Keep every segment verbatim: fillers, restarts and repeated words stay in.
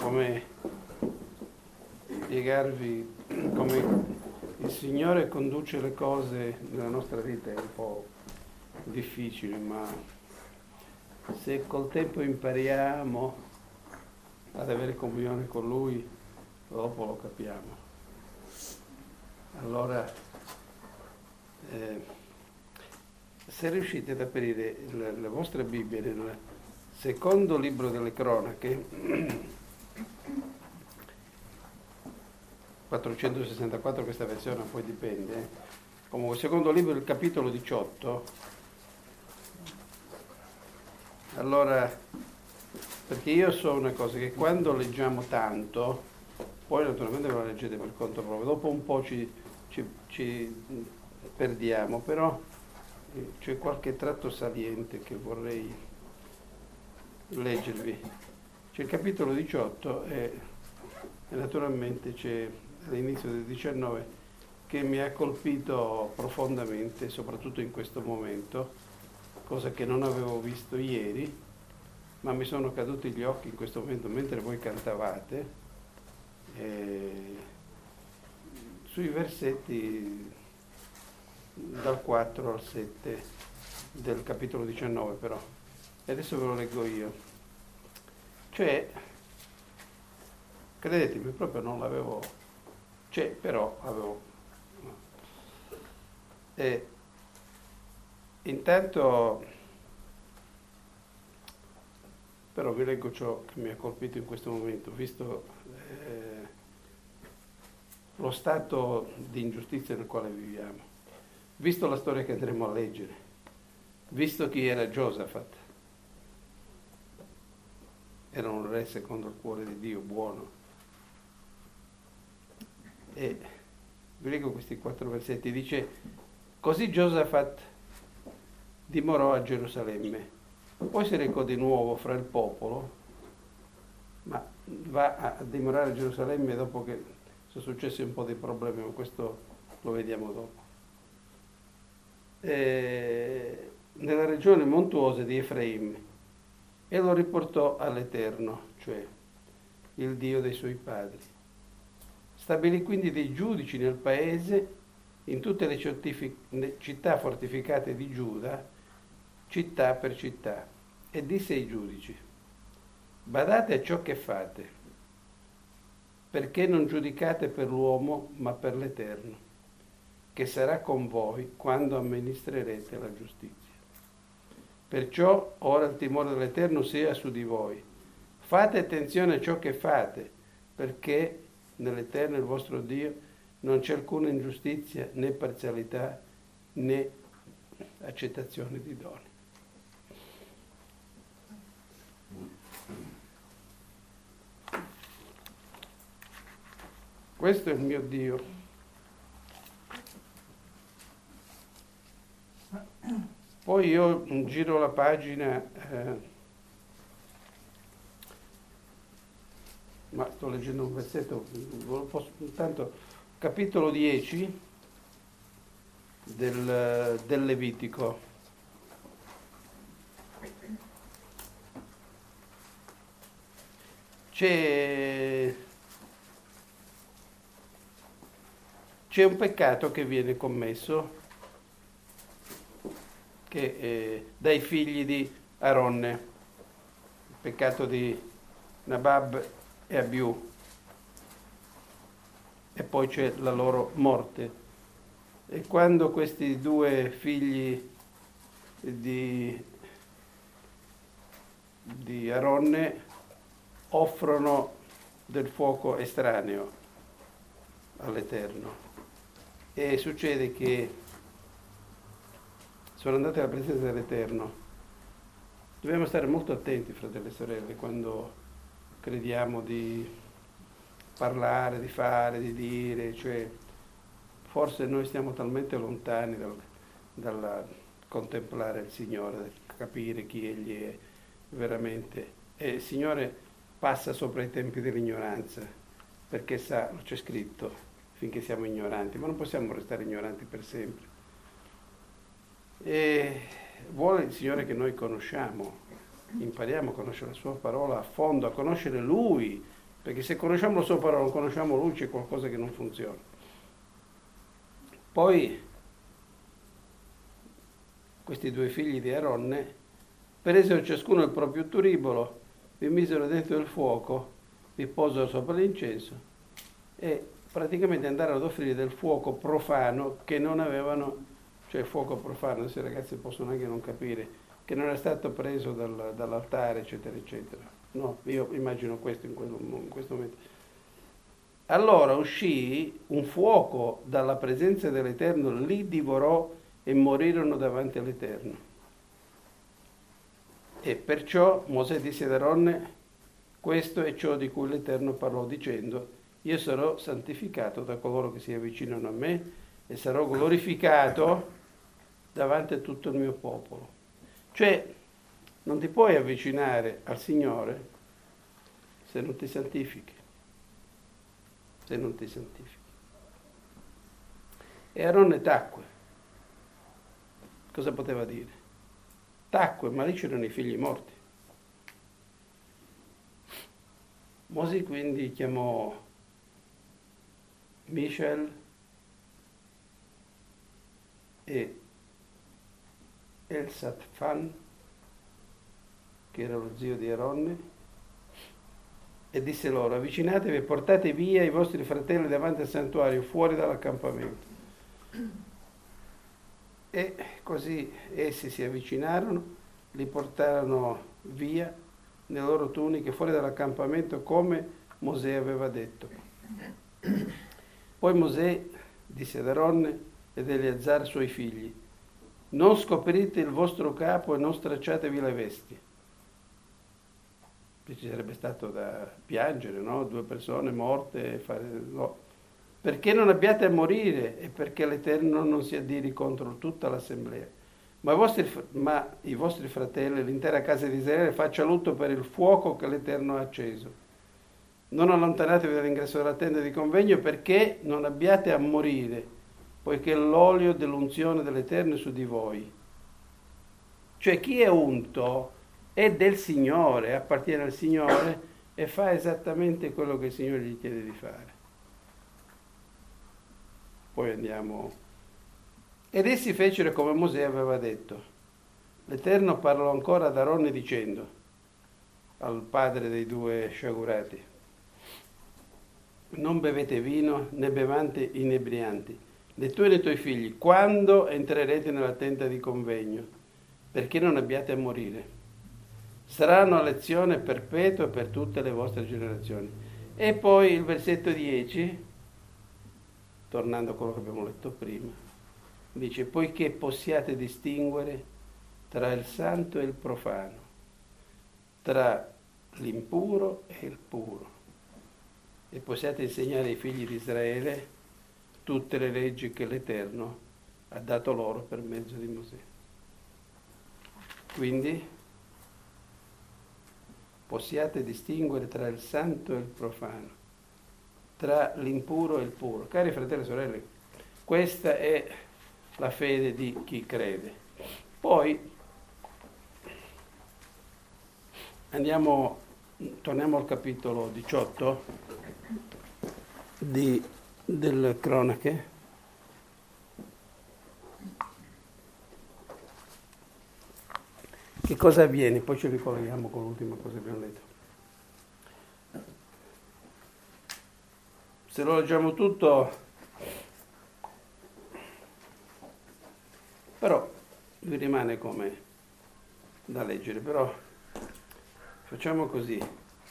come spiegarvi come il Signore conduce le cose nella nostra vita. È un po' difficile, ma se col tempo impariamo ad avere comunione con Lui, dopo lo capiamo. Allora, eh, se riuscite ad aprire le, le vostre Bibbie nel secondo libro delle Cronache, quattrocentosessantaquattro questa versione, poi dipende, eh. Comunque il secondo libro, il capitolo diciotto, allora, perché io so una cosa, che quando leggiamo tanto, poi naturalmente lo leggete per conto proprio, dopo un po' ci, ci, ci perdiamo, però c'è qualche tratto saliente che vorrei leggervi. C'è il capitolo diciotto e, e naturalmente c'è all'inizio del diciannove che mi ha colpito profondamente, soprattutto in questo momento, cosa che non avevo visto ieri, ma mi sono caduti gli occhi in questo momento mentre voi cantavate, eh, sui versetti dal quattro al sette del capitolo diciannove però. E adesso ve lo leggo io. Cioè, credetemi, proprio non l'avevo, cioè, però avevo. E intanto, però vi leggo ciò che mi ha colpito in questo momento, visto eh, lo stato di ingiustizia nel quale viviamo, visto la storia che andremo a leggere, visto chi era Giosafat. Era un re secondo il cuore di Dio, buono. E vi leggo questi quattro versetti. Dice: così Giosafat dimorò a Gerusalemme, poi si recò di nuovo fra il popolo, ma va a dimorare a Gerusalemme dopo che sono successi un po' di problemi, ma questo lo vediamo dopo. E nella regione montuosa di Efraim, e lo riportò all'Eterno, cioè il Dio dei suoi padri. Stabilì quindi dei giudici nel paese, in tutte le città fortificate di Giuda, città per città, e disse ai giudici: badate a ciò che fate, perché non giudicate per l'uomo, ma per l'Eterno, che sarà con voi quando amministrerete la giustizia. Perciò ora il timore dell'Eterno sia su di voi. Fate attenzione a ciò che fate, perché nell'Eterno, il vostro Dio, non c'è alcuna ingiustizia, né parzialità, né accettazione di doni. Questo è il mio Dio. Poi io giro la pagina, eh, ma sto leggendo un versetto, posso, intanto, capitolo dieci del, del Levitico. C'è, c'è un peccato che viene commesso che eh, dai figli di Aronne, il peccato di Nabab e Abiù, e poi c'è la loro morte. E quando questi due figli di, di Aronne offrono del fuoco estraneo all'Eterno, e succede che sono andati alla presenza dell'Eterno. Dobbiamo stare molto attenti, fratelli e sorelle, quando crediamo di parlare, di fare, di dire, cioè forse noi stiamo talmente lontani dal, dal contemplare il Signore, dal capire chi Egli è veramente. E il Signore passa sopra i tempi dell'ignoranza, perché sa, c'è scritto, finché siamo ignoranti, ma non possiamo restare ignoranti per sempre. E vuole il Signore che noi conosciamo, impariamo a conoscere la sua parola a fondo, a conoscere Lui perché se conosciamo la sua parola, non conosciamo lui, c'è qualcosa che non funziona. Poi questi due figli di Aronne presero ciascuno il proprio turibolo, vi misero dentro il fuoco, vi posero sopra l'incenso e praticamente andarono ad offrire del fuoco profano che non avevano, cioè fuoco profano, adesso i ragazzi possono anche non capire, che non era stato preso dal, dall'altare, eccetera, eccetera. No, io immagino questo in, quello, in questo momento. Allora uscì un fuoco dalla presenza dell'Eterno, li divorò e morirono davanti all'Eterno. E perciò Mosè disse ad Aronne, questo è ciò di cui l'Eterno parlò dicendo, io sarò santificato da coloro che si avvicinano a me e sarò glorificato davanti a tutto il mio popolo. Cioè, non ti puoi avvicinare al Signore se non ti santifichi. Se non ti santifichi. E Aronne tacque. Cosa poteva dire? Tacque, ma lì c'erano i figli morti. Mosè quindi chiamò Mishael e Elsafan, che era lo zio di Aronne, e disse loro, avvicinatevi e portate via i vostri fratelli davanti al santuario, fuori dall'accampamento. E così essi si avvicinarono, li portarono via nelle loro tuniche fuori dall'accampamento come Mosè aveva detto. Poi Mosè disse ad Aronne ed Eleazar suoi figli, non scoprite il vostro capo e non stracciatevi le vesti. Ci sarebbe stato da piangere, no? Due persone morte, fare... no. Perché non abbiate a morire e perché l'Eterno non si addiri contro tutta l'assemblea. Ma i, vostri, ma i vostri fratelli, l'intera casa di Israele, faccia lutto per il fuoco che l'Eterno ha acceso. Non allontanatevi dall'ingresso della tenda di convegno perché non abbiate a morire, poiché l'olio dell'unzione dell'Eterno è su di voi. Cioè chi è unto è del Signore, appartiene al Signore e fa esattamente quello che il Signore gli chiede di fare. Poi andiamo. Ed essi fecero come Mosè aveva detto. L'Eterno parlò ancora ad Aronne dicendo, al padre dei due sciagurati, non bevete vino né bevante inebrianti, né tu né i tuoi figli, quando entrerete nella tenda di convegno, perché non abbiate a morire. Sarà una lezione perpetua per tutte le vostre generazioni. E poi il versetto dieci, tornando a quello che abbiamo letto prima, dice, poiché possiate distinguere tra il santo e il profano, tra l'impuro e il puro, e possiate insegnare ai figli di Israele tutte le leggi che l'Eterno ha dato loro per mezzo di Mosè. Quindi possiate distinguere tra il santo e il profano, tra l'impuro e il puro. Cari fratelli e sorelle, questa è la fede di chi crede. Poi andiamo, torniamo al capitolo diciotto di, delle Cronache. Che cosa avviene? Poi ci ricolleghiamo con l'ultima cosa che abbiamo letto. Se lo leggiamo tutto, però vi rimane come da leggere, però facciamo così.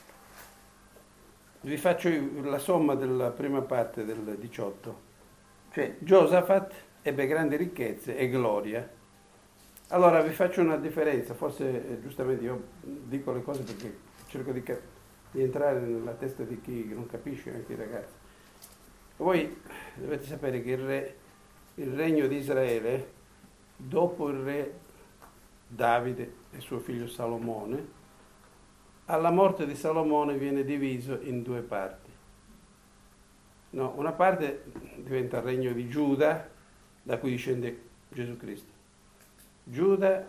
Vi faccio la somma della prima parte del diciotto. Cioè, Giosafat ebbe grandi ricchezze e gloria. Allora vi faccio una differenza, forse eh, giustamente io dico le cose perché cerco di, cap- di entrare nella testa di chi non capisce, anche i ragazzi. Voi dovete sapere che il, re, il regno di Israele, dopo il re Davide e suo figlio Salomone, alla morte di Salomone viene diviso in due parti. No, una parte diventa il regno di Giuda, da cui discende Gesù Cristo. Giuda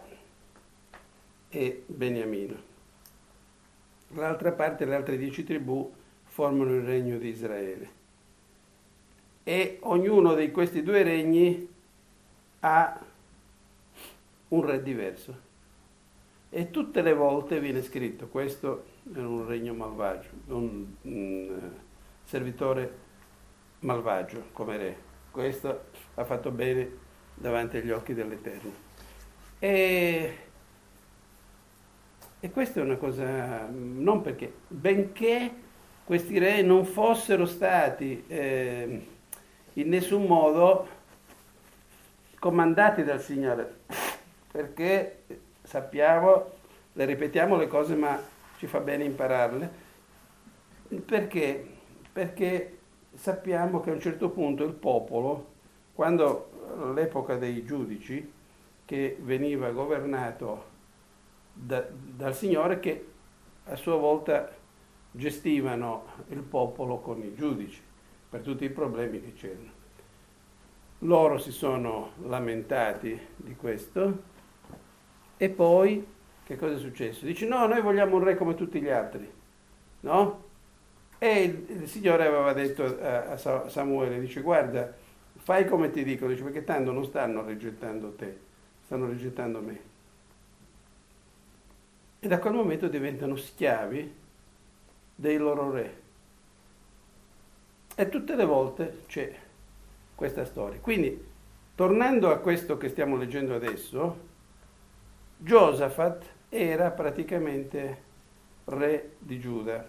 e Beniamino. L'altra parte, le altre dieci tribù, formano il regno di Israele. E ognuno di questi due regni ha un re diverso. E tutte le volte viene scritto: questo era un regno malvagio, un, un servitore malvagio come re, questo ha fatto bene davanti agli occhi dell'Eterno. E, e questa è una cosa, non perché, benché questi re non fossero stati eh, in nessun modo comandati dal Signore, perché sappiamo, le ripetiamo le cose, ma ci fa bene impararle. Perché? Perché sappiamo che a un certo punto il popolo, quando all'epoca dei giudici, che veniva governato da, dal Signore, che a sua volta gestivano il popolo con i giudici per tutti i problemi che c'erano. Loro si sono lamentati di questo. E poi, che cosa è successo? Dice: no, noi vogliamo un re come tutti gli altri, no? E il, il Signore aveva detto a, a Samuele, dice: guarda, fai come ti dico, dice, perché tanto non stanno rigettando te, stanno rigettando me. E da quel momento diventano schiavi dei loro re. E tutte le volte c'è questa storia. Quindi, tornando a questo che stiamo leggendo adesso, Giosafat era praticamente re di Giuda.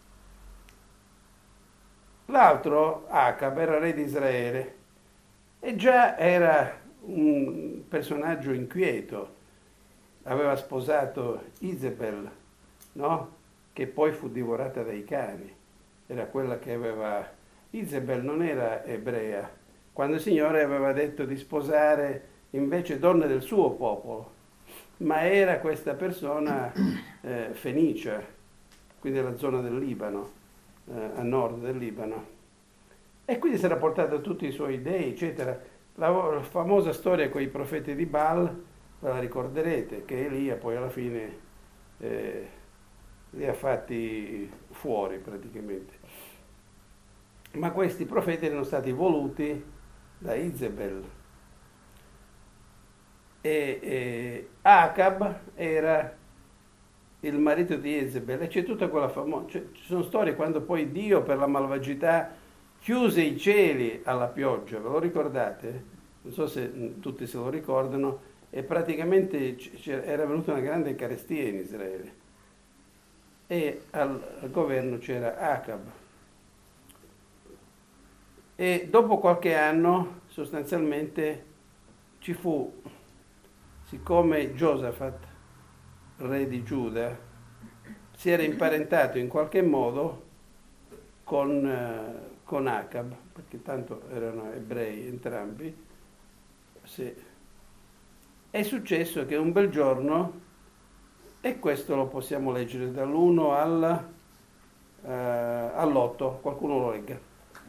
L'altro, Acab, era re di Israele e già era un personaggio inquieto. Aveva sposato Isabel, no? Che poi fu divorata dai cani. Era quella che aveva... Isabel non era ebrea, quando il Signore aveva detto di sposare invece donne del suo popolo, ma era questa persona eh, fenicia, quindi la zona del Libano, eh, a nord del Libano. E quindi si era portato tutti i suoi dei, eccetera. La, la famosa storia con i profeti di Baal, ve la ricorderete, che Elia poi alla fine eh, li ha fatti fuori praticamente. Ma questi profeti erano stati voluti da Isabel. E, e Acab era il marito di Isabel, e c'è tutta quella famosa, cioè, ci sono storie quando poi Dio per la malvagità chiuse i cieli alla pioggia, ve lo ricordate? Non so se tutti se lo ricordano, e praticamente era venuta una grande carestia in Israele e al, al governo c'era Acab. E dopo qualche anno sostanzialmente ci fu, siccome Giosafat, re di Giuda, si era imparentato in qualche modo con, eh, con Acab, perché tanto erano ebrei entrambi, sì. È successo che un bel giorno, e questo lo possiamo leggere dall'uno al, eh, all'otto, qualcuno lo legga.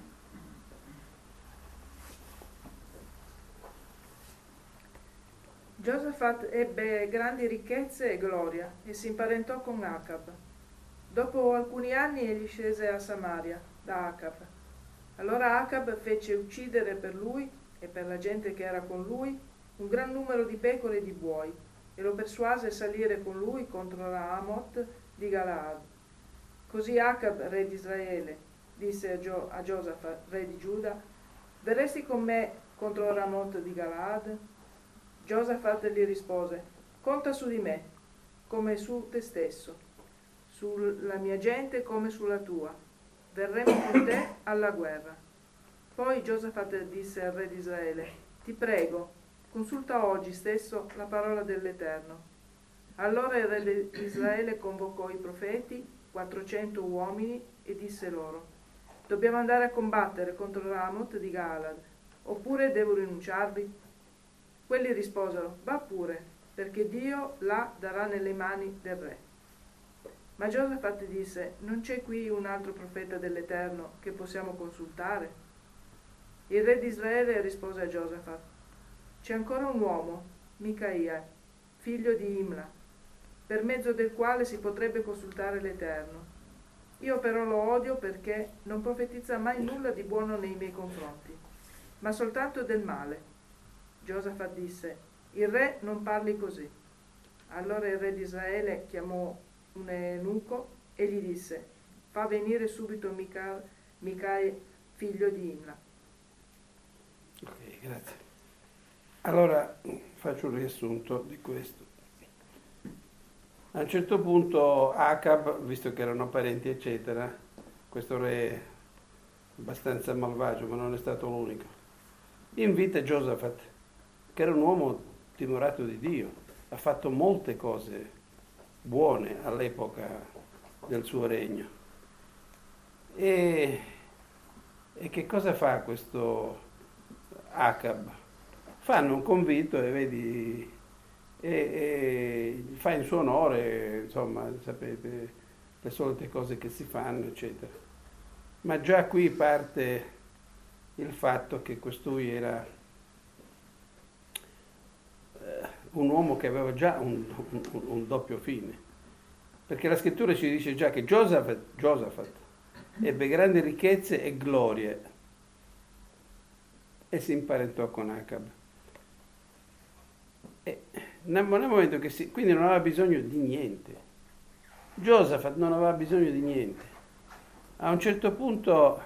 Giosafat ebbe grandi ricchezze e gloria e si imparentò con Acab. Dopo alcuni anni egli scese a Samaria da Acab. Allora Acab fece uccidere per lui e per la gente che era con lui un gran numero di pecore e di buoi e lo persuase a salire con lui contro Raamot di Galaad. Così Acab, re di Israele, disse a, Gio- a Giosafat, re di Giuda: verresti con me contro Raamot di Galaad? Giosafat gli rispose: conta su di me, come su te stesso, sulla mia gente come sulla tua. Verremo con te alla guerra. Poi Giosafat disse al re di Israele: ti prego, consulta oggi stesso la parola dell'Eterno. Allora il re di Israele convocò i profeti, quattrocento uomini, e disse loro: dobbiamo andare a combattere contro Raamot di Galaad, oppure devo rinunciarvi? Quelli risposero: va pure, perché Dio la darà nelle mani del re. Ma Giosafat disse: non c'è qui un altro profeta dell'Eterno che possiamo consultare? Il re di Israele rispose a Giosafat: c'è ancora un uomo, Micaia, figlio di Imla, per mezzo del quale si potrebbe consultare l'Eterno. Io però lo odio perché non profetizza mai nulla di buono nei miei confronti, ma soltanto del male. Giosafat disse: il re non parli così. Allora il re di Israele chiamò un eunuco e gli disse: fa venire subito Mica, Micaia, figlio di Imla. Ok, grazie. Allora faccio un riassunto di questo. A un certo punto Acab, visto che erano parenti eccetera, questo re abbastanza malvagio, ma non è stato l'unico, invita Giosafat, che era un uomo timorato di Dio, ha fatto molte cose buone all'epoca del suo regno. E, e che cosa fa questo Acab? Fanno un convito e vedi, e, e fa in suo onore, insomma, sapete, le solite cose che si fanno, eccetera. Ma già qui parte il fatto che costui era eh, un uomo che aveva già un, un, un doppio fine, perché la scrittura ci dice già che Giosafat, Giosafat ebbe grandi ricchezze e glorie e si imparentò con Acab. E nel momento che si, quindi non aveva bisogno di niente. Giosafat non aveva bisogno di niente. A un certo punto,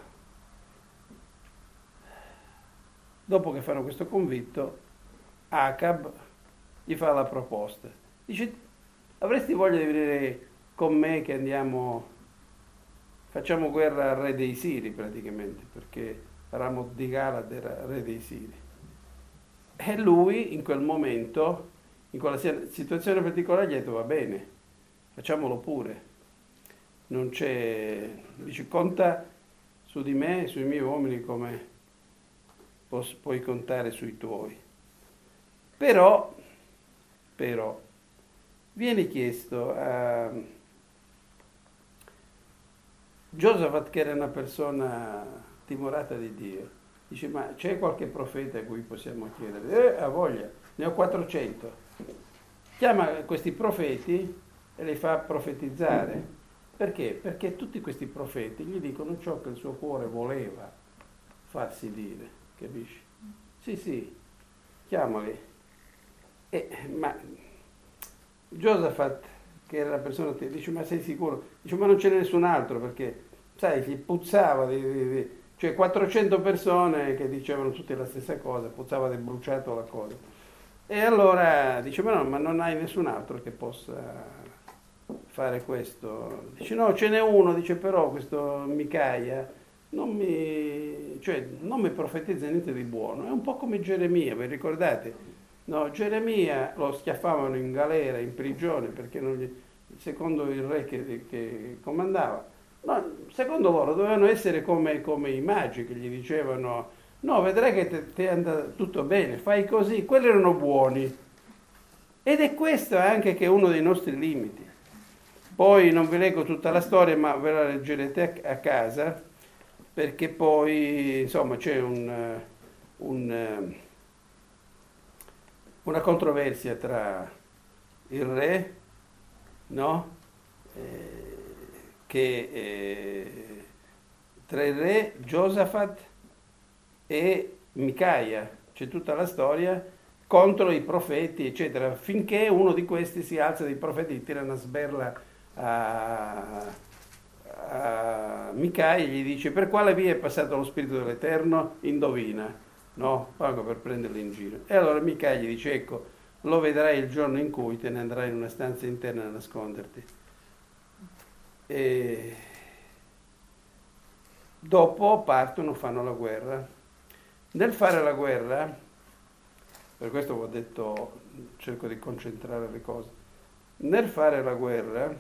dopo che fanno questo convitto, Acab gli fa la proposta. Dice: avresti voglia di venire con me che andiamo, facciamo guerra al re dei Siri praticamente, perché Ramot di Galad era re dei Siri. E lui in quel momento, in quella situazione particolare, gli ha detto: va bene, facciamolo pure. Non c'è, dice, conta su di me e sui miei uomini come pu- puoi contare sui tuoi. Però, però, viene chiesto a Giosafat, che era una persona timorata di Dio, dice: ma c'è qualche profeta a cui possiamo chiedere? Eh, ha voglia, ne ho quattrocento. Chiama questi profeti e li fa profetizzare. Perché? Perché tutti questi profeti gli dicono ciò che il suo cuore voleva farsi dire, capisci? Sì, sì, chiamali. E, ma Giosafat, che era la persona che dice: ma sei sicuro? Dice: ma non c'è nessun altro, perché sai, gli puzzava di, di, di, cioè quattrocento persone che dicevano tutte la stessa cosa, puzzava del bruciato la cosa. E allora dice: ma no, ma non hai nessun altro che possa fare questo? Dice: no, ce n'è uno, dice, però questo Micaia non mi, cioè, non mi profetizza niente di buono, è un po' come Geremia, vi ricordate? No, Geremia lo schiaffavano in galera, in prigione, perché non gli, secondo il re che, che comandava. No, secondo loro dovevano essere come, come i magi che gli dicevano: no, vedrai che ti andrà tutto bene, fai così. Quelli erano buoni. Ed è questo anche che è uno dei nostri limiti. Poi non vi leggo tutta la storia, ma ve la leggerete a, a casa, perché poi, insomma, c'è un, un, una controversia tra il re, no? Eh, che eh, tra il re Giosafat e Micaia, c'è tutta la storia contro i profeti, eccetera, finché uno di questi si alza dei profeti, tira una sberla a, a Micaia e gli dice: per quale via è passato lo spirito dell'Eterno? Indovina, no? Pago per prenderli in giro. E allora Micaia gli dice: ecco, lo vedrai il giorno in cui te ne andrai in una stanza interna a nasconderti. E dopo partono, fanno la guerra. Nel fare la guerra, per questo vi ho detto, cerco di concentrare le cose, nel fare la guerra,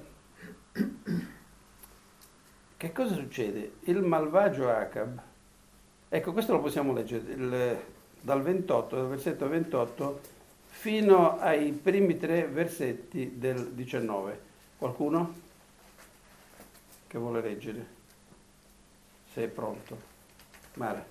che cosa succede? Il malvagio Acab, ecco, questo lo possiamo leggere il, dal ventotto, dal versetto ventotto fino ai primi tre versetti del diciannove. Qualcuno che vuole leggere? Se è pronto. Mara.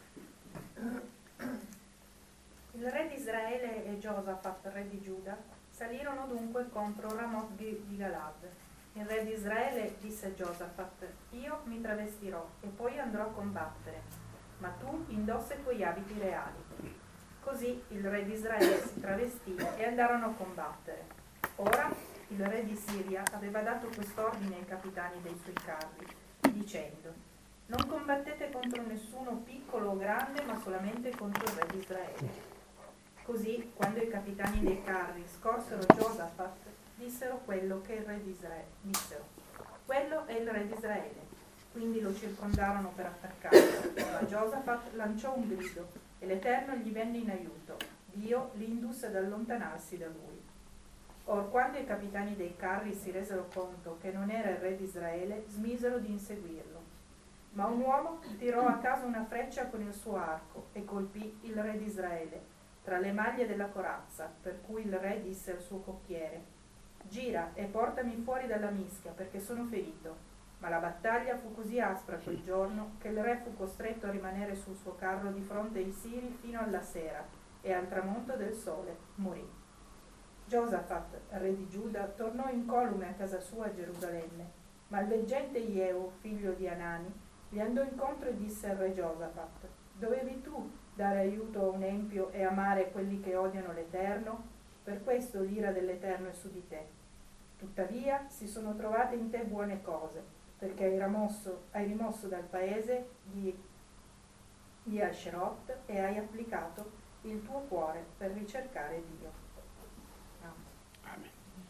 Il re di Israele e Giosafat, re di Giuda, salirono dunque contro Ramot di Galad. Il re di Israele disse a Giosafat: io mi travestirò e poi andrò a combattere, ma tu indossa i tuoi abiti reali. Così il re di Israele si travestì e andarono a combattere. Ora il re di Siria aveva dato quest'ordine ai capitani dei suoi carri, dicendo: non combattete contro nessuno piccolo o grande, ma solamente contro il re di Israele. Così, quando i capitani dei carri scorsero Giosafat, dissero quello che il re di Israele dissero: quello è il re di Israele. Quindi lo circondarono per attaccarlo, ma Giosafat lanciò un grido e l'Eterno gli venne in aiuto. Dio li indusse ad allontanarsi da lui. Or quando i capitani dei carri si resero conto che non era il re di Israele, smisero di inseguirlo. Ma un uomo tirò a caso una freccia con il suo arco e colpì il re di Israele tra le maglie della corazza, per cui il re disse al suo cocchiere: gira e portami fuori dalla mischia, perché sono ferito. Ma la battaglia fu così aspra quel giorno che il re fu costretto a rimanere sul suo carro di fronte ai siri fino alla sera, e al tramonto del sole morì. Giosafat, re di Giuda, tornò incolume a casa sua a Gerusalemme, ma il veggente Jehu, figlio di Anani, gli andò incontro e disse al re Giosafat: dovevi tu dare aiuto a un empio e amare quelli che odiano l'Eterno? Per questo l'ira dell'Eterno è su di te. Tuttavia si sono trovate in te buone cose, perché hai rimosso, hai rimosso dal paese di, di Asherot e hai applicato il tuo cuore per ricercare Dio. Amen.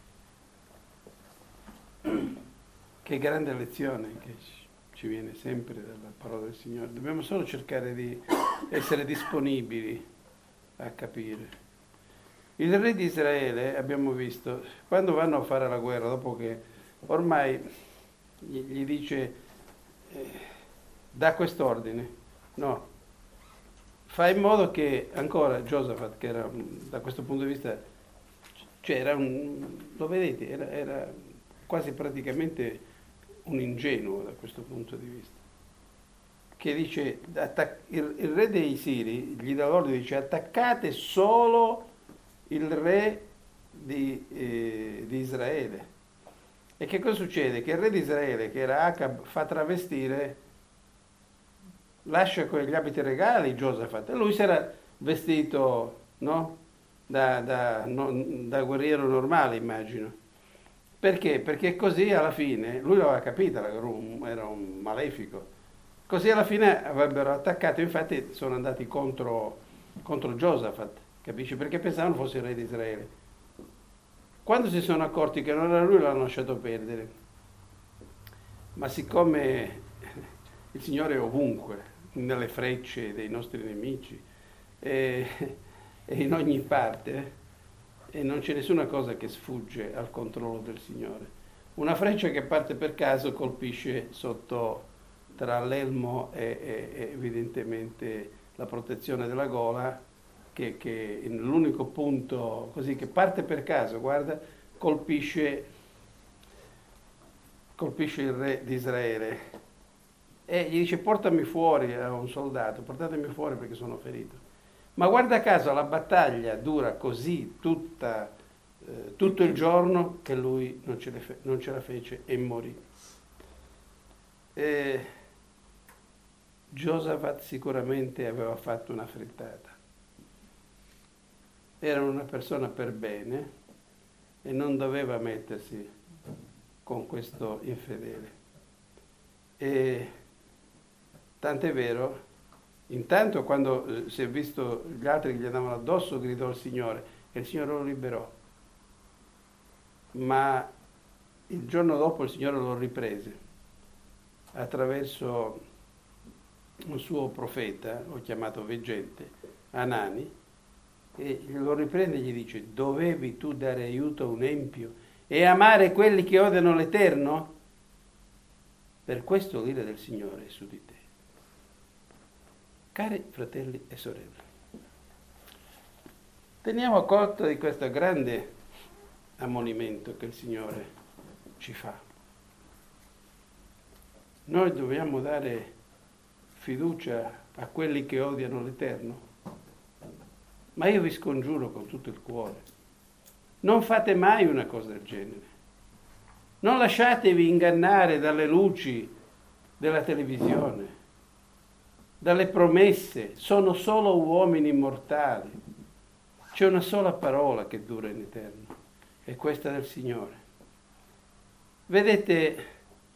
Amen. Che grande lezione che ci viene sempre dalla parola del Signore. Dobbiamo solo cercare di essere disponibili a capire. Il re di Israele, abbiamo visto, quando vanno a fare la guerra, dopo che ormai gli, gli dice eh, dà quest'ordine, no, fa in modo che ancora Giosafat, che era da questo punto di vista, cioè era un, lo vedete, era, era quasi praticamente un ingenuo da questo punto di vista, che dice, attac- il, il re dei Siri gli dà l'ordine, dice attaccate solo il re di, eh, di Israele. E che cosa succede? Che il re di Israele, che era Acab, fa travestire, lascia quegli abiti regali Giosafat, e lui si era vestito, no? Da, da, no, da guerriero normale, immagino. Perché? Perché così alla fine, lui l'aveva capito, era un, era un malefico, così alla fine avrebbero attaccato, infatti sono andati contro, contro Giosafat, capisci? Perché pensavano fosse il re di Israele. Quando si sono accorti che non era lui, l'hanno lasciato perdere. Ma siccome il Signore è ovunque, nelle frecce dei nostri nemici, e, e in ogni parte, e non c'è nessuna cosa che sfugge al controllo del Signore. Una freccia che parte per caso colpisce sotto, tra l'elmo e, e, e evidentemente la protezione della gola, che, che l'unico punto così che parte per caso, guarda, colpisce, colpisce il re di Israele e gli dice portami fuori a un soldato, portatemi fuori perché sono ferito. Ma guarda caso la battaglia dura così tutta, eh, tutto il giorno che lui non ce, fe- non ce la fece e morì. E Giosafat sicuramente aveva fatto una frittata. Era una persona per bene e non doveva mettersi con questo infedele. E tant'è vero, intanto quando eh, si è visto gli altri che gli andavano addosso, gridò al Signore e il Signore lo liberò. Ma il giorno dopo il Signore lo riprese attraverso un suo profeta, ho chiamato veggente, Anani, e lo riprende e gli dice dovevi tu dare aiuto a un empio e amare quelli che odiano l'Eterno? Per questo l'ira del Signore è su di te. Cari fratelli e sorelle, teniamo conto di questo grande ammonimento che il Signore ci fa. Noi dobbiamo dare fiducia a quelli che odiano l'Eterno. Ma io vi scongiuro con tutto il cuore, non fate mai una cosa del genere. Non lasciatevi ingannare dalle luci della televisione, dalle promesse. Sono solo uomini mortali. C'è una sola parola che dura in eterno, è questa del Signore. Vedete,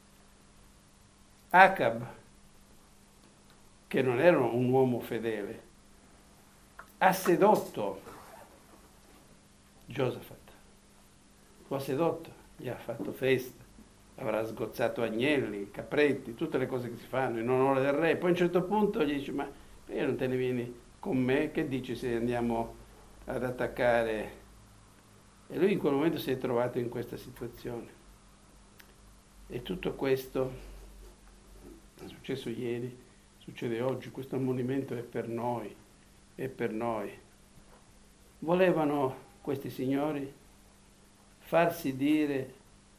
Acab, che non era un uomo fedele, ha sedotto Giosafat. Lo ha sedotto, gli ha fatto festa, avrà sgozzato agnelli, capretti, tutte le cose che si fanno in onore del re. Poi a un certo punto gli dice: ma perché non te ne vieni con me? Che dici se andiamo ad attaccare? E lui in quel momento si è trovato in questa situazione. E tutto questo è successo ieri, succede oggi. Questo ammonimento è per noi, è per noi. Volevano questi signori farsi dire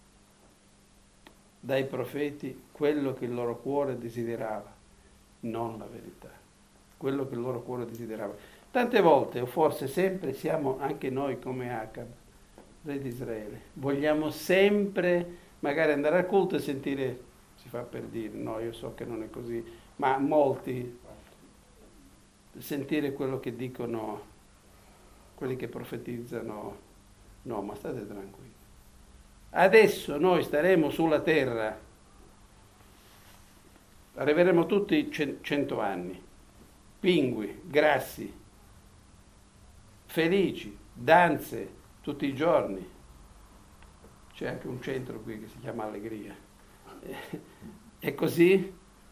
dai profeti quello che il loro cuore desiderava, non la verità, quello che il loro cuore desiderava. Tante volte, o forse sempre, siamo anche noi come Acab, re di Israele. Vogliamo sempre magari andare al culto e sentire, si fa per dire, no, io so che non è così, ma molti sentire quello che dicono quelli che profetizzano. No, ma state tranquilli. Adesso noi staremo sulla terra, arriveremo tutti cento anni, pingui, grassi, felici, danze tutti i giorni. C'è anche un centro qui che si chiama Allegria. E così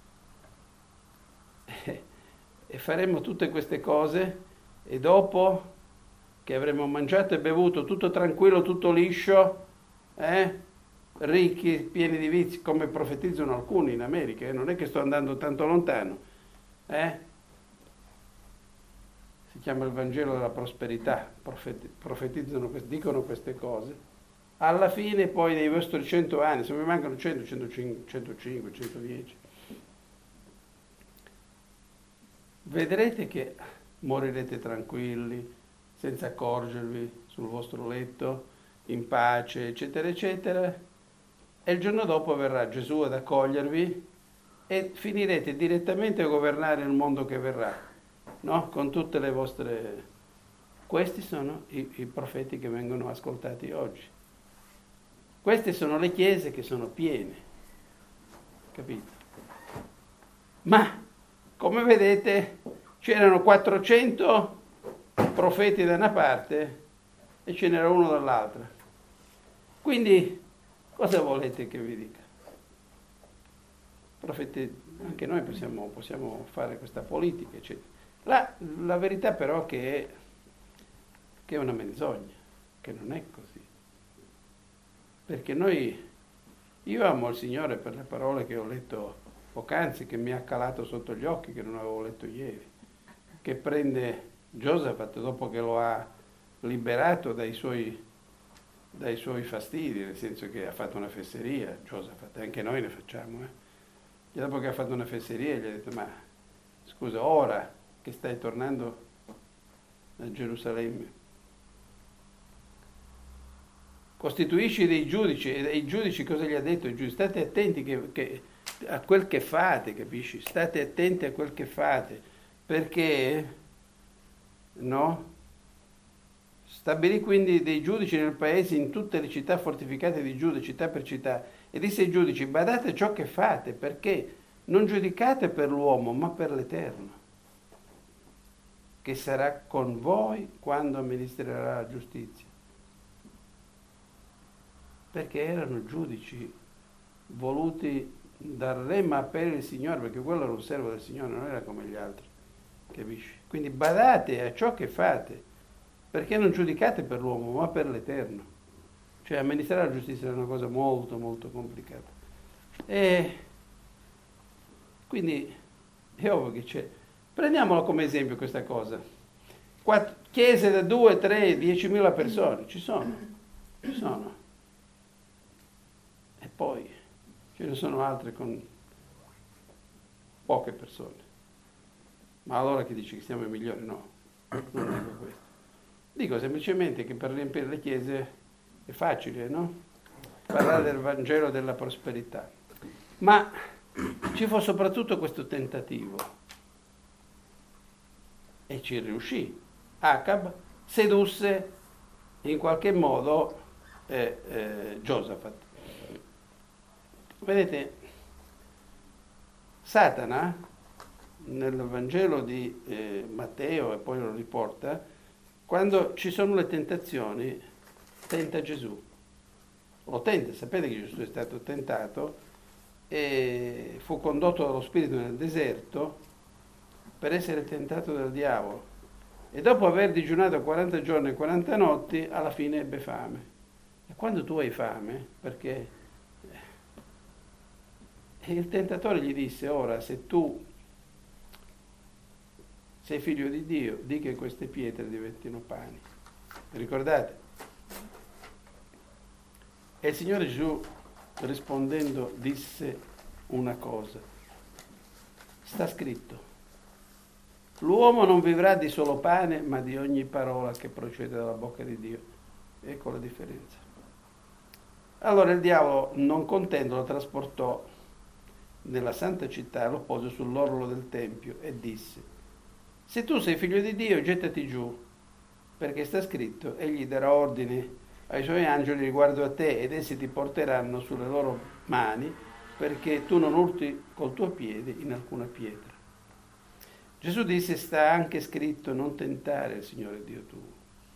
e faremo tutte queste cose e dopo che avremo mangiato e bevuto tutto tranquillo, tutto liscio, eh? Ricchi, pieni di vizi, come profetizzano alcuni in America, eh? Non è che sto andando tanto lontano, eh? Si chiama il Vangelo della prosperità, profeti, profetizzano, dicono queste cose. Alla fine poi dei vostri cento anni, se mi mancano cento, centocinque, centocinque, centodieci, vedrete che morirete tranquilli, senza accorgervi, sul vostro letto, in pace, eccetera, eccetera, e il giorno dopo verrà Gesù ad accogliervi e finirete direttamente a governare il mondo che verrà, no? Con tutte le vostre... Questi sono i, i profeti che vengono ascoltati oggi. Queste sono le chiese che sono piene, capito? Ma, come vedete, c'erano quattrocento profeti da una parte e ce n'era uno dall'altra. Quindi, cosa volete che vi dica? Profeti, anche noi possiamo, possiamo fare questa politica, eccetera. La, la verità però è che, che è una menzogna, che non è così. Perché noi, io amo il Signore per le parole che ho letto poc'anzi, che mi ha calato sotto gli occhi, che non avevo letto ieri, che prende Giosafat dopo che lo ha liberato dai suoi, dai suoi fastidi, nel senso che ha fatto una fesseria, Giosafat, anche noi ne facciamo, eh? E dopo che ha fatto una fesseria gli ha detto: ma scusa, ora che stai tornando a Gerusalemme, costituisci dei giudici, e i giudici cosa gli ha detto? I giudici, state attenti che, che, a quel che fate, capisci? State attenti a quel che fate, perché, no? Stabilì quindi dei giudici nel paese, in tutte le città fortificate di Giuda, città per città, e disse ai giudici: badate a ciò che fate, perché non giudicate per l'uomo, ma per l'Eterno, che sarà con voi quando amministrerà la giustizia. Perché erano giudici voluti dal re, ma per il Signore, perché quello era un servo del Signore, non era come gli altri, capisci? Quindi badate a ciò che fate, perché non giudicate per l'uomo, ma per l'Eterno. Cioè amministrare la giustizia è una cosa molto, molto complicata. E quindi è ovvio che c'è. Prendiamolo come esempio questa cosa. Quattro, chiese da due, tre, diecimila persone, ci sono, ci sono. E poi ce ne sono altre con poche persone. Ma allora che dici che siamo i migliori? No, non dico questo. Dico semplicemente che per riempire le chiese è facile, no? parlare del Vangelo della prosperità. Ma ci fu soprattutto questo tentativo e ci riuscì. Acab sedusse in qualche modo eh, eh, Giosafat. Vedete, Satana nel Vangelo di eh, Matteo, e poi lo riporta, quando ci sono le tentazioni tenta Gesù, lo tenta. Sapete che Gesù è stato tentato e fu condotto dallo Spirito nel deserto per essere tentato dal diavolo, e dopo aver digiunato quaranta giorni e quaranta notti alla fine ebbe fame. E quando tu hai fame, perché e il tentatore gli disse: ora, se tu sei figlio di Dio, di che queste pietre diventino pani. Ricordate? E il Signore Gesù, rispondendo, disse una cosa: sta scritto, l'uomo non vivrà di solo pane, ma di ogni parola che procede dalla bocca di Dio. Ecco la differenza. Allora il diavolo, non contento, lo trasportò nella santa città, lo pose sull'orlo del tempio e disse: se tu sei figlio di Dio, gettati giù, perché sta scritto, egli darà ordine ai suoi angeli riguardo a te, ed essi ti porteranno sulle loro mani, perché tu non urti col tuo piede in alcuna pietra. Gesù disse: sta anche scritto, non tentare il Signore Dio tuo.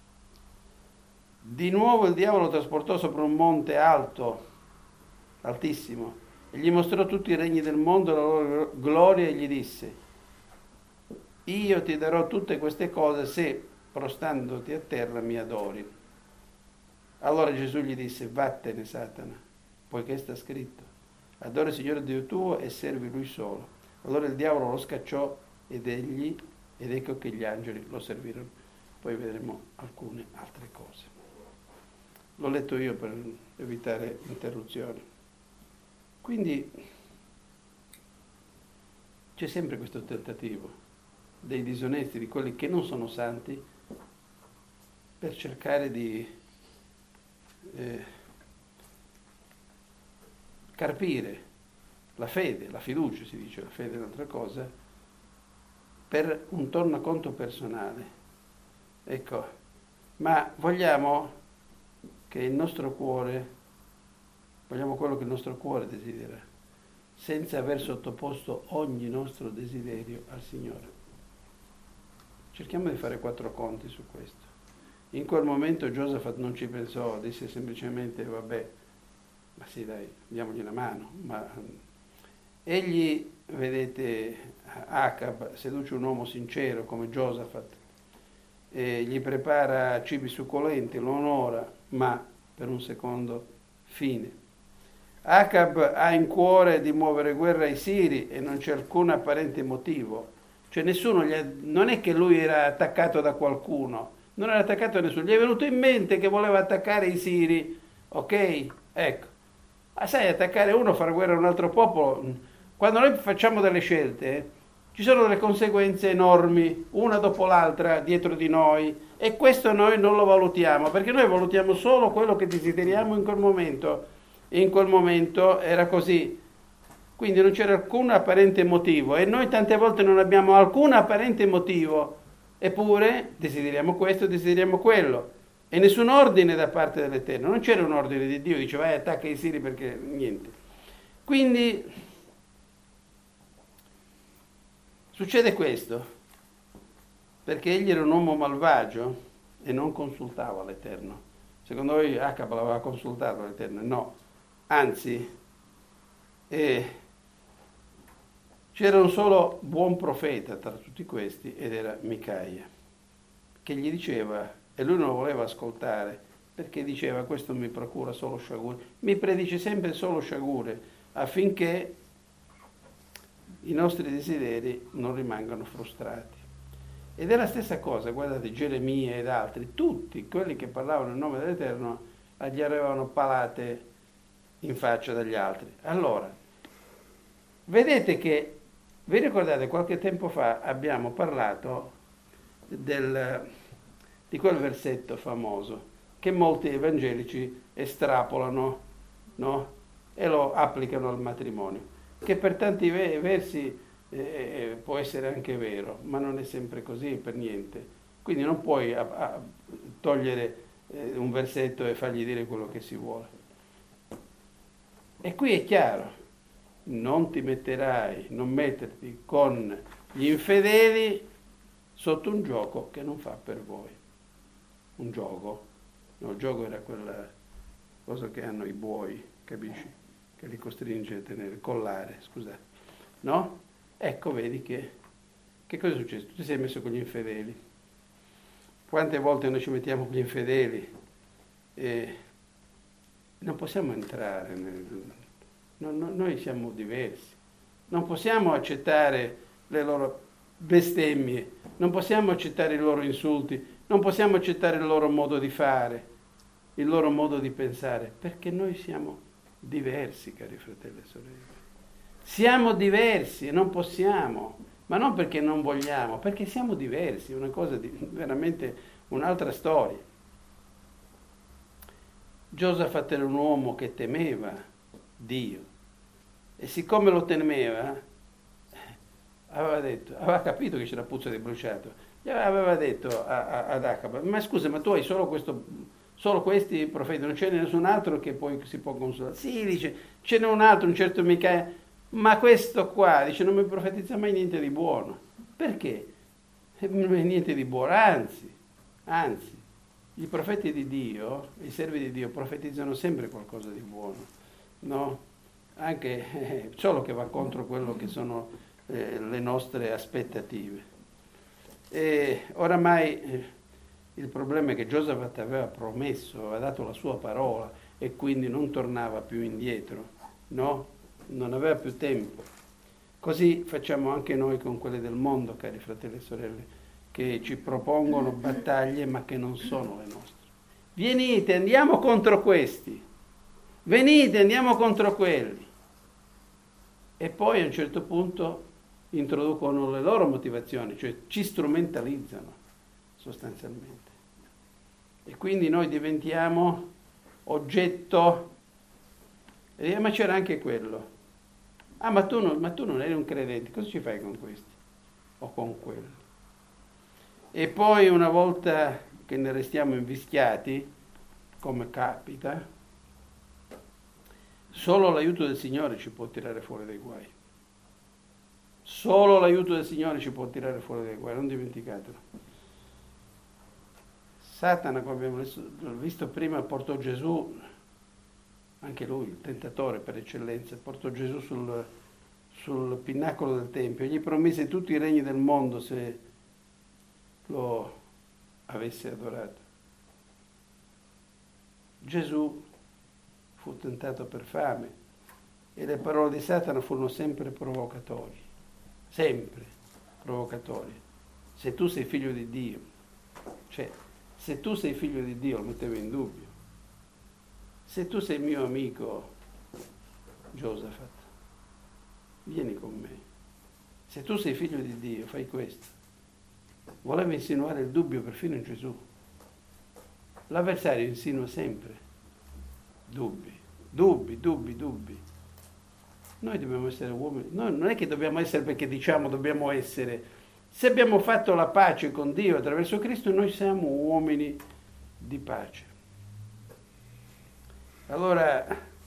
Di nuovo il diavolo lo trasportò sopra un monte alto, altissimo, e gli mostrò tutti i regni del mondo e la loro gloria, e gli disse: io ti darò tutte queste cose se, prostandoti a terra, mi adori. Allora Gesù gli disse: vattene, Satana, poiché sta scritto, adora il Signore Dio tuo e servi Lui solo. Allora il diavolo lo scacciò ed egli, ed ecco che gli angeli lo servirono. Poi vedremo alcune altre cose. L'ho letto io per evitare interruzioni. Quindi c'è sempre questo tentativo dei disonesti, di quelli che non sono santi, per cercare di eh, carpire la fede, la fiducia si dice, la fede è un'altra cosa, per un tornaconto personale. Ecco, ma vogliamo che il nostro cuore, vogliamo quello che il nostro cuore desidera, senza aver sottoposto ogni nostro desiderio al Signore. Cerchiamo di fare quattro conti su questo. In quel momento Giosafat non ci pensò, disse semplicemente: vabbè, ma sì dai, diamogli una mano. Ma egli, vedete, Acab seduce un uomo sincero come Giosafat, e gli prepara cibi succolenti, lo onora, ma per un secondo fine. Acab ha in cuore di muovere guerra ai Siri e non c'è alcun apparente motivo. Cioè nessuno gli ha, non è che lui era attaccato da qualcuno, non era attaccato da nessuno, gli è venuto in mente che voleva attaccare i Siri, ok? Ecco, ma sai, attaccare uno, fare guerra a un altro popolo, quando noi facciamo delle scelte, eh, ci sono delle conseguenze enormi, una dopo l'altra, dietro di noi, e questo noi non lo valutiamo, perché noi valutiamo solo quello che desideriamo in quel momento, e in quel momento era così. Quindi non c'era alcun apparente motivo, e noi tante volte non abbiamo alcun apparente motivo, eppure desideriamo questo, desideriamo quello, e nessun ordine da parte dell'Eterno. Non c'era un ordine di Dio, dice vai attacca i Siri, perché niente. Quindi succede questo, perché egli era un uomo malvagio e non consultava l'Eterno. Secondo voi Acab l'aveva consultato l'Eterno? No, anzi, eh, c'era un solo buon profeta tra tutti questi, ed era Micaia, che gli diceva, e lui non lo voleva ascoltare, perché diceva: questo mi procura solo sciagure, mi predice sempre solo sciagure, affinché i nostri desideri non rimangano frustrati. Ed è la stessa cosa, guardate, Geremia ed altri, tutti quelli che parlavano in nome dell'Eterno gli avevano palate in faccia dagli altri. Allora, vedete che, vi ricordate, qualche tempo fa abbiamo parlato del, di quel versetto famoso che molti evangelici estrapolano no? E lo applicano al matrimonio, che per tanti versi eh, può essere anche vero, ma non è sempre così per niente. Quindi non puoi a, a togliere eh, un versetto e fargli dire quello che si vuole. E qui è chiaro, non ti metterai, non metterti con gli infedeli sotto un gioco che non fa per voi. Un gioco, no, il gioco era quella cosa che hanno i buoi, capisci? Che li costringe a tenere, collare, scusate, no? Ecco, vedi che, che cosa è successo? Tu ti sei messo con gli infedeli. Quante volte noi ci mettiamo con gli infedeli e non possiamo entrare, nel, no, no, noi siamo diversi, non possiamo accettare le loro bestemmie, non possiamo accettare i loro insulti, non possiamo accettare il loro modo di fare, il loro modo di pensare, perché noi siamo diversi, cari fratelli e sorelle. Siamo diversi e non possiamo, ma non perché non vogliamo, perché siamo diversi, una cosa di veramente un'altra storia. Giosafat era un uomo che temeva Dio e siccome lo temeva, aveva detto, aveva capito che c'era puzza di bruciato, gli aveva detto a, a, ad Acab, ma scusa, ma tu hai solo questo... Solo questi profeti, non ce n'è nessun altro che poi si può consolare. Sì, dice, ce n'è un altro, un certo Micaia, ma questo qua, dice, non mi profetizza mai niente di buono. Perché? Non è niente di buono, anzi, anzi, i profeti di Dio, i servi di Dio, profetizzano sempre qualcosa di buono, no? Anche, eh, solo che va contro quello che sono eh, le nostre aspettative. E oramai... Eh, Il problema è che Giosafat aveva promesso, aveva dato la sua parola e quindi non tornava più indietro, no? Non aveva più tempo. Così facciamo anche noi con quelle del mondo, cari fratelli e sorelle, che ci propongono battaglie ma che non sono le nostre. Venite, andiamo contro questi, venite, andiamo contro quelli. E poi a un certo punto introducono le loro motivazioni, cioè ci strumentalizzano sostanzialmente. E quindi noi diventiamo oggetto, e, ma c'era anche quello. Ah, ma tu, non, ma tu non eri un credente, cosa ci fai con questi? O con quelli? E poi una volta che ne restiamo invischiati, come capita, solo l'aiuto del Signore ci può tirare fuori dai guai. Solo l'aiuto del Signore ci può tirare fuori dai guai, non dimenticatelo. Satana, come abbiamo visto prima, portò Gesù, anche lui, il tentatore per eccellenza, portò Gesù sul, sul pinnacolo del Tempio e gli promise tutti i regni del mondo se lo avesse adorato. Gesù fu tentato per fame e le parole di Satana furono sempre provocatorie, sempre provocatorie. Se tu sei figlio di Dio, cioè se tu sei figlio di Dio, lo mettevo in dubbio. Se tu sei mio amico, Giosafat, vieni con me. Se tu sei figlio di Dio, fai questo. Voleva insinuare il dubbio perfino in Gesù. L'avversario insinua sempre dubbi, dubbi, dubbi, dubbi. Noi dobbiamo essere uomini, noi non è che dobbiamo essere perché diciamo dobbiamo essere. Se abbiamo fatto la pace con Dio attraverso Cristo, noi siamo uomini di pace. Allora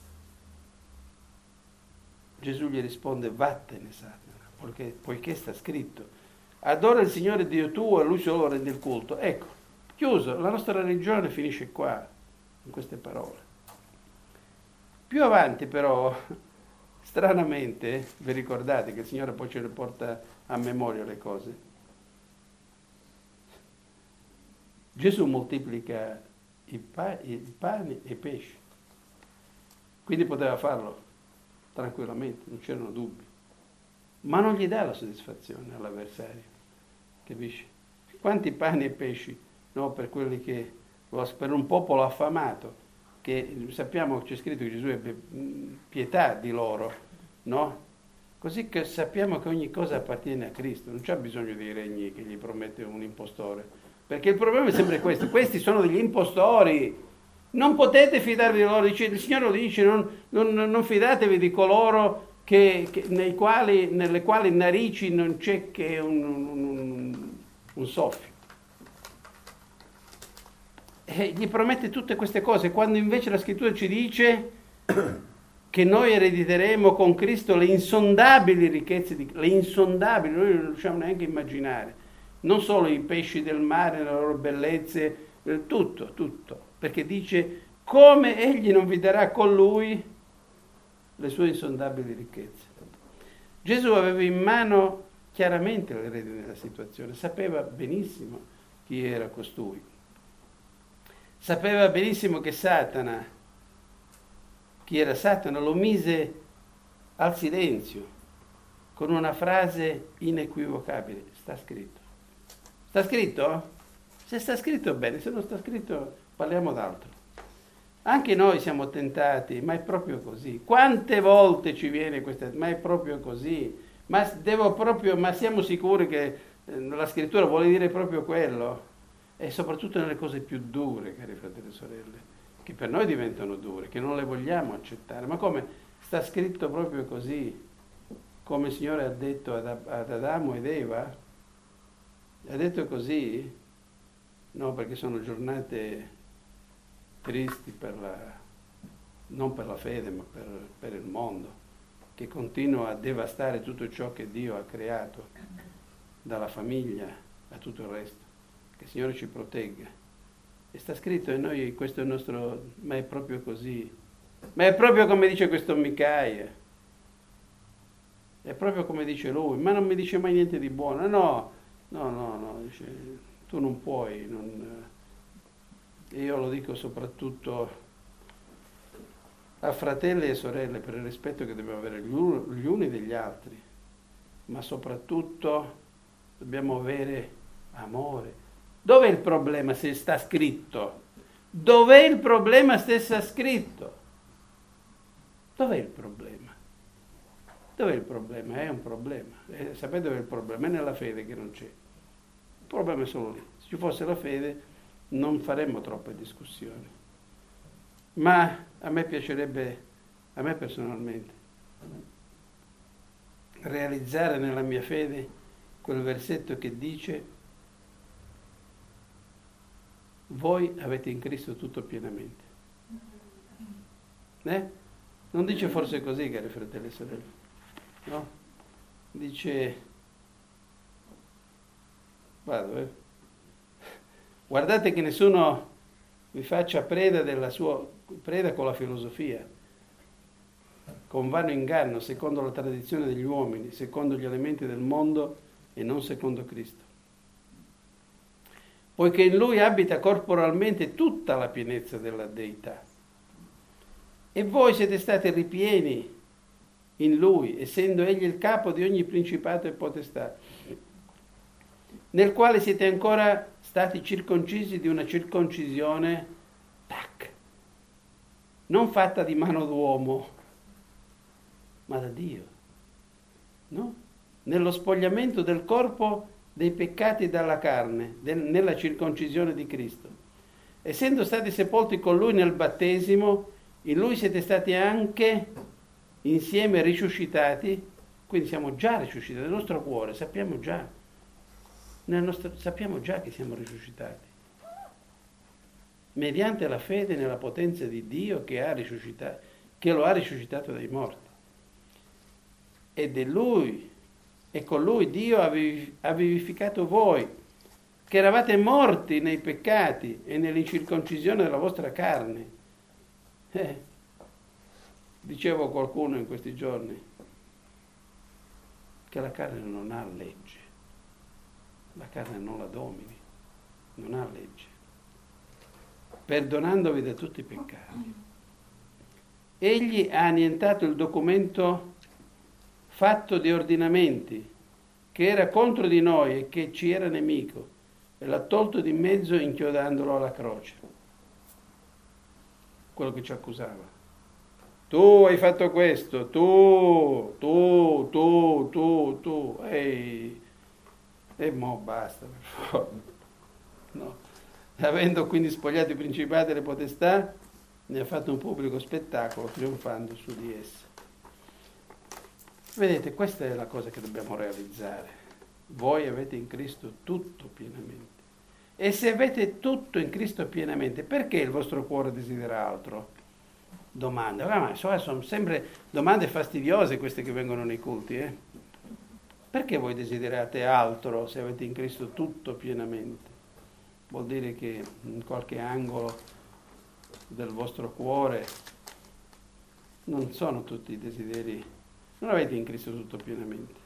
Gesù gli risponde: vattene, Satana, poiché, poiché sta scritto: adora il Signore Dio tuo e Lui solo rende il culto. Ecco, chiuso, la nostra religione finisce qua, in queste parole. Più avanti però, stranamente, vi ricordate che il Signore poi ce le porta a memoria le cose. Gesù moltiplica i, pa- i pani e i pesci, quindi poteva farlo tranquillamente, non c'erano dubbi, ma non gli dà la soddisfazione all'avversario, capisci? Quanti pani e pesci, no, per quelli che, per un popolo affamato, che sappiamo che c'è scritto che Gesù ebbe pietà di loro, no? Così che sappiamo che ogni cosa appartiene a Cristo, non c'è bisogno dei regni che gli promette un impostore, perché il problema è sempre questo: questi sono degli impostori, Non potete fidarvi di loro, dice, il Signore lo dice, non, non, non fidatevi di coloro che, che, nei quali, nelle quali narici non c'è che un, un, un soffio. E gli promette tutte queste cose, quando invece la Scrittura ci dice che noi erediteremo con Cristo le insondabili ricchezze, di, le insondabili, noi non riusciamo neanche a immaginare, non solo i pesci del mare, le loro bellezze, tutto, tutto, perché dice come egli non vi darà con lui le sue insondabili ricchezze. Gesù aveva in mano chiaramente le redini della situazione, sapeva benissimo chi era costui, sapeva benissimo che Satana, chi era Satana, lo mise al silenzio con una frase inequivocabile: sta scritto. Sta scritto? Se sta scritto bene, se non sta scritto parliamo d'altro. Anche noi siamo tentati, ma è proprio così. Quante volte ci viene questa, ma è proprio così. Ma devo proprio, ma siamo sicuri che la Scrittura vuole dire proprio quello? E soprattutto nelle cose più dure, cari fratelli e sorelle, che per noi diventano dure, che non le vogliamo accettare. Ma come? Sta scritto proprio così, come il Signore ha detto ad, ad Adamo ed Eva? Ha detto così? No, perché sono giornate tristi per la, non per la fede, ma per, per il mondo, che continua a devastare tutto ciò che Dio ha creato, dalla famiglia a tutto il resto. Che il Signore ci protegga. E sta scritto, e noi, questo è il nostro, ma è proprio così. Ma è proprio come dice questo Micaia. È proprio come dice lui, ma non mi dice mai niente di buono. No, no, no, no, dice, tu non puoi, non, io lo dico soprattutto a fratelli e sorelle per il rispetto che dobbiamo avere gli uni degli altri, ma soprattutto dobbiamo avere amore. Dov'è il problema se sta scritto? Dov'è il problema se sta scritto? Dov'è il problema? Dov'è il problema? È un problema. Eh, sapete dov'è il problema? È nella fede che non c'è. Il problema è solo lì. Se ci fosse la fede non faremmo troppe discussioni. Ma a me piacerebbe, a me personalmente, realizzare nella mia fede quel versetto che dice: voi avete in Cristo tutto pienamente. Eh? Non dice forse così, cari fratelli e sorelle? No? Dice, vado, eh? Guardate che nessuno vi faccia preda della sua preda con la filosofia, con vano inganno, secondo la tradizione degli uomini, secondo gli elementi del mondo e non secondo Cristo. Poiché in Lui abita corporalmente tutta la pienezza della Deità. E voi siete stati ripieni in Lui, essendo Egli il capo di ogni principato e potestà, nel quale siete ancora stati circoncisi di una circoncisione, tac, non fatta di mano d'uomo, ma da Dio, no? Nello spogliamento del corpo dei peccati dalla carne, del, nella circoncisione di Cristo. Essendo stati sepolti con Lui nel battesimo, in Lui siete stati anche insieme risuscitati, quindi siamo già risuscitati, nel nostro cuore sappiamo già, nel nostro, sappiamo già che siamo risuscitati, mediante la fede nella potenza di Dio che, ha risuscitato, che lo ha risuscitato dai morti. Ed è Lui, e con Lui Dio ha vivificato voi, che eravate morti nei peccati e nell'incirconcisione della vostra carne. Eh, dicevo a qualcuno in questi giorni che la carne non ha legge, la carne non la domini, non ha legge, perdonandovi da tutti i peccati. Egli ha annientato il documento fatto di ordinamenti che era contro di noi e che ci era nemico, e l'ha tolto di mezzo inchiodandolo alla croce. Quello che ci accusava. Tu hai fatto questo, tu, tu, tu, tu, tu, ehi, e mo basta, per favore. No. Avendo quindi spogliato i principati e le potestà, ne ha fatto un pubblico spettacolo trionfando su di esse. Vedete, questa è la cosa che dobbiamo realizzare. Voi avete in Cristo tutto pienamente. E se avete tutto in Cristo pienamente, perché il vostro cuore desidera altro? Domande. Ah, ma sono sempre domande fastidiose queste che vengono nei culti, eh? Perché voi desiderate altro se avete in Cristo tutto pienamente? Vuol dire che in qualche angolo del vostro cuore non sono tutti i desideri, non avete in Cristo tutto pienamente.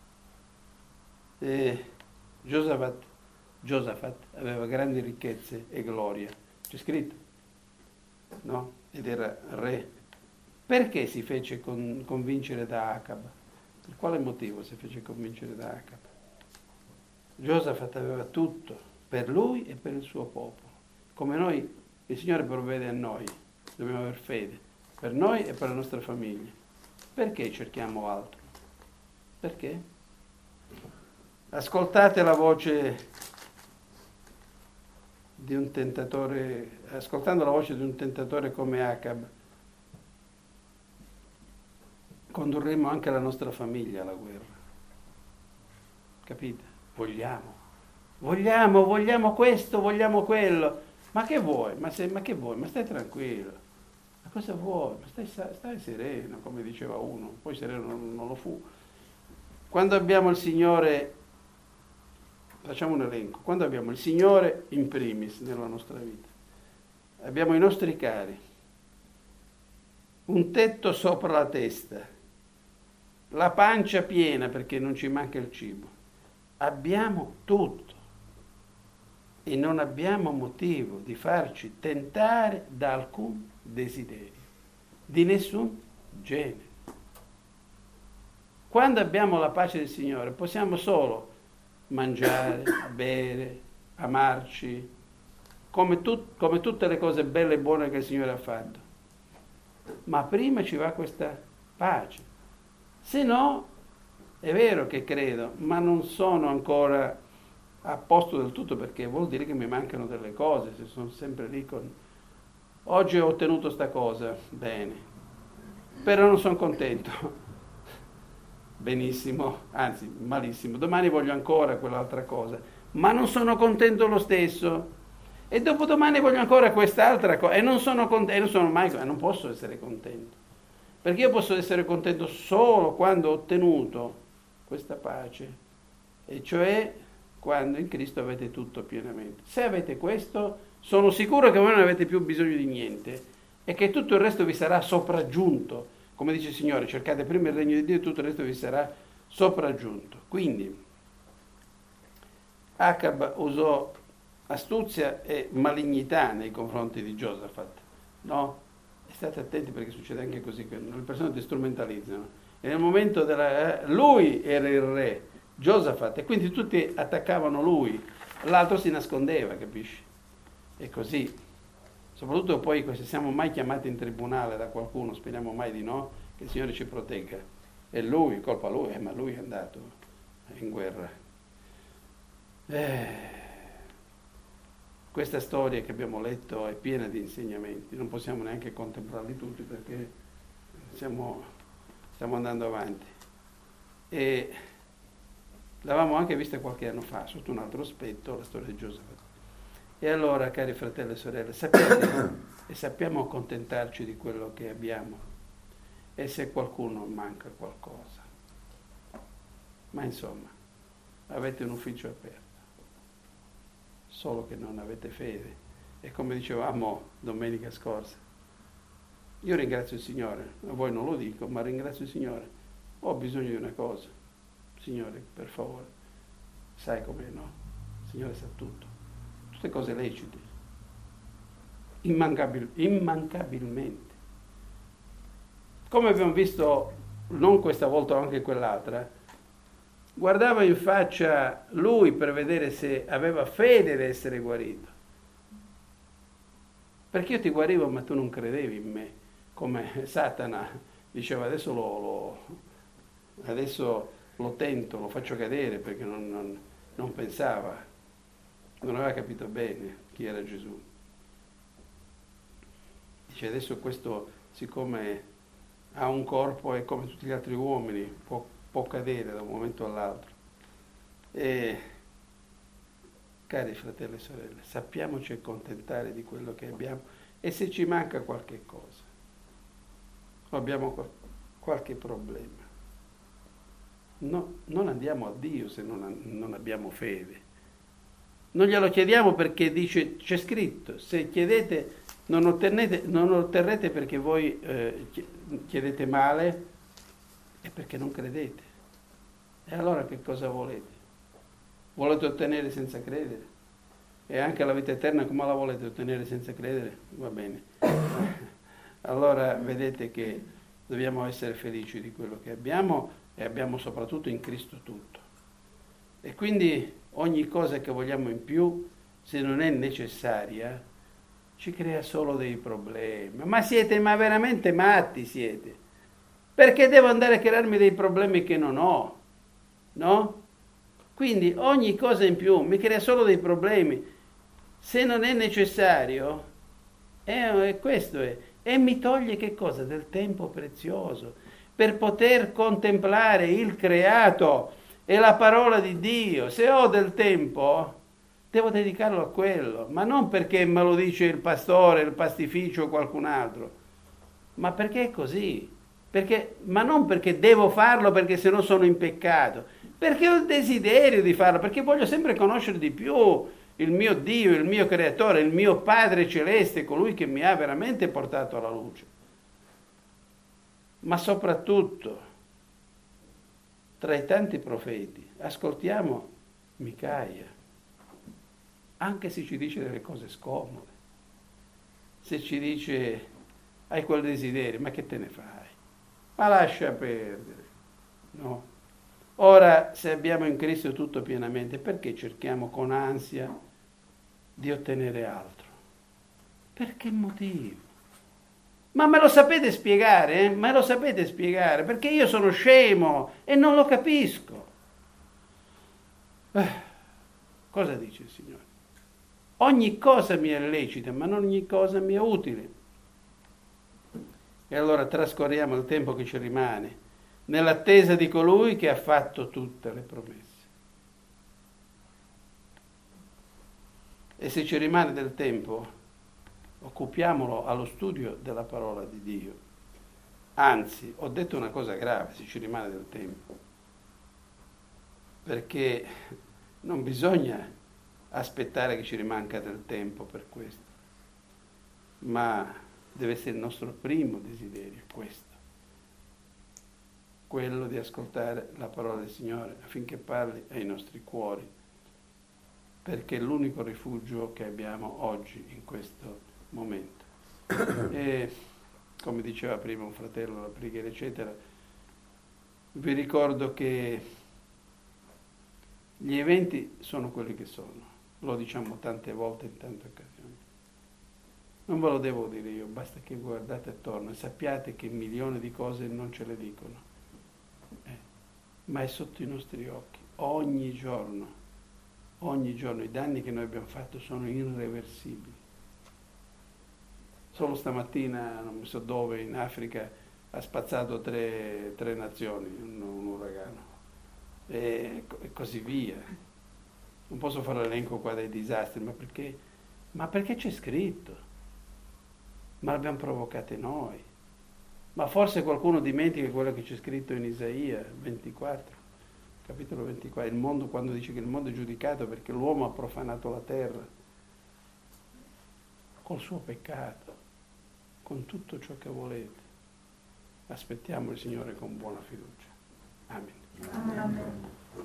E Giosafat, Giosafat aveva grandi ricchezze e gloria, c'è scritto, no? Ed era re. Perché si fece con, convincere da Acab? Per quale motivo si fece convincere da Acab? Giosafat aveva tutto per lui e per il suo popolo. Come noi, il Signore provvede a noi, dobbiamo avere fede, per noi e per la nostra famiglia. Perché cerchiamo altro? Perché? Ascoltate la voce di un tentatore, ascoltando la voce di un tentatore come Acab, condurremo anche la nostra famiglia alla guerra. Capite? Vogliamo. Vogliamo, vogliamo questo, vogliamo quello. Ma che vuoi? Ma, se, ma che vuoi? Ma stai tranquillo. Ma cosa vuoi? Ma stai, stai sereno, come diceva uno. Poi sereno non, non lo fu. Quando abbiamo il Signore, facciamo un elenco, quando abbiamo il Signore in primis nella nostra vita, abbiamo i nostri cari, un tetto sopra la testa, la pancia piena perché non ci manca il cibo, abbiamo tutto e non abbiamo motivo di farci tentare da alcun desiderio, di nessun genere. Quando abbiamo la pace del Signore possiamo solo mangiare, bere, amarci, come, tut, come tutte le cose belle e buone che il Signore ha fatto. Ma prima ci va questa pace. Se no, è vero che credo, ma non sono ancora a posto del tutto, perché vuol dire che mi mancano delle cose, se sono sempre lì con... Oggi ho ottenuto sta cosa, bene, però non sono contento. Benissimo, anzi malissimo, domani voglio ancora quell'altra cosa, ma non sono contento lo stesso, e dopodomani voglio ancora quest'altra cosa, e non sono contento, e non sono mai, non posso essere contento, perché io posso essere contento solo quando ho ottenuto questa pace, e cioè quando in Cristo avete tutto pienamente. Se avete questo, sono sicuro che voi non avete più bisogno di niente, e che tutto il resto vi sarà sopraggiunto. Come dice il Signore, cercate prima il regno di Dio e tutto il resto vi sarà sopraggiunto. Quindi Acab usò astuzia e malignità nei confronti di Giosafat, no? E state attenti perché succede anche così, che le persone ti strumentalizzano. E nel momento della... Eh, lui era il re, Giosafat, e quindi tutti attaccavano lui, l'altro si nascondeva, capisci? E così. Soprattutto poi se siamo mai chiamati in tribunale da qualcuno, speriamo mai di no, che il Signore ci protegga. E lui, colpa lui, eh, ma lui è andato in guerra. Eh, questa storia che abbiamo letto è piena di insegnamenti, non possiamo neanche contemplarli tutti perché siamo, stiamo andando avanti. E l'avevamo anche vista qualche anno fa, sotto un altro aspetto, la storia di Giosafat. E allora, cari fratelli e sorelle, sappiamo, e sappiamo accontentarci di quello che abbiamo. E se qualcuno manca qualcosa. Ma insomma, avete un ufficio aperto. Solo che non avete fede. E come dicevamo domenica scorsa, io ringrazio il Signore, a voi non lo dico, ma ringrazio il Signore. Ho bisogno di una cosa. Signore, per favore, sai com'è, no? Il Signore sa tutto. Tutte cose lecite, immancabil- immancabilmente. Come abbiamo visto, non questa volta, ma anche quell'altra, guardava in faccia lui per vedere se aveva fede di essere guarito. Perché io ti guarivo, ma tu non credevi in me, come Satana diceva adesso lo, lo, adesso lo tento, lo faccio cadere, perché non, non, non pensava. Non aveva capito bene chi era Gesù. Dice adesso questo, siccome ha un corpo e come tutti gli altri uomini, può, può cadere da un momento all'altro. E, cari fratelli e sorelle, sappiamoci accontentare di quello che abbiamo e se ci manca qualche cosa, o abbiamo qualche problema, no, non andiamo a Dio se non, non abbiamo fede. Non glielo chiediamo perché dice, c'è scritto, se chiedete non ottenete, non otterrete perché voi eh, chiedete male e perché non credete. E allora che cosa volete? Volete ottenere senza credere? E anche la vita eterna come la volete ottenere senza credere? Va bene. Allora vedete che dobbiamo essere felici di quello che abbiamo e abbiamo soprattutto in Cristo tutto. E quindi ogni cosa che vogliamo in più, se non è necessaria, ci crea solo dei problemi. Ma siete, ma veramente matti siete? Perché devo andare a crearmi dei problemi che non ho? No? Quindi ogni cosa in più mi crea solo dei problemi. Se non è necessario, eh, questo è. E mi toglie che cosa? Del tempo prezioso per poter contemplare il creato e la parola di Dio. Se ho del tempo, devo dedicarlo a quello, ma non perché me lo dice il pastore, il pastificio o qualcun altro, ma perché è così. Perché, ma non perché devo farlo perché sennò sono in peccato, perché ho il desiderio di farlo, perché voglio sempre conoscere di più il mio Dio, il mio Creatore, il mio Padre Celeste, colui che mi ha veramente portato alla luce. Ma soprattutto, tra i tanti profeti, ascoltiamo Micaia, anche se ci dice delle cose scomode, se ci dice hai quel desiderio, ma che te ne fai? Ma lascia perdere, no? Ora, se abbiamo in Cristo tutto pienamente, perché cerchiamo con ansia di ottenere altro? Per che motivo? Ma me lo sapete spiegare? Eh? Me lo sapete spiegare? Perché io sono scemo e non lo capisco. Eh, cosa dice il Signore? Ogni cosa mi è lecita, ma non ogni cosa mi è utile. E allora trascorriamo il tempo che ci rimane nell'attesa di colui che ha fatto tutte le promesse. E se ci rimane del tempo, occupiamolo allo studio della parola di Dio. Anzi, ho detto una cosa grave, se ci rimane del tempo, perché non bisogna aspettare che ci rimanga del tempo per questo, ma deve essere il nostro primo desiderio, questo. Quello di ascoltare la parola del Signore affinché parli ai nostri cuori, perché è l'unico rifugio che abbiamo oggi in questo momento. E come diceva prima un fratello, la preghiera eccetera, vi ricordo che gli eventi sono quelli che sono, lo diciamo tante volte in tante occasioni. Non ve lo devo dire io, basta che guardate attorno e sappiate che milioni di cose non ce le dicono. Eh, ma è sotto i nostri occhi, ogni giorno, ogni giorno i danni che noi abbiamo fatto sono irreversibili. Solo stamattina, non so dove, in Africa, ha spazzato tre, tre nazioni, un, un uragano, e, e così via. Non posso fare l'elenco qua dei disastri, ma perché, ma perché c'è scritto? Ma l'abbiamo provocate noi. Ma forse qualcuno dimentica quello che c'è scritto in Isaia ventiquattro, capitolo ventiquattro, il mondo, quando dice che il mondo è giudicato perché l'uomo ha profanato la terra col suo peccato, con tutto ciò che volete. Aspettiamo il Signore con buona fiducia. Amen. Amen.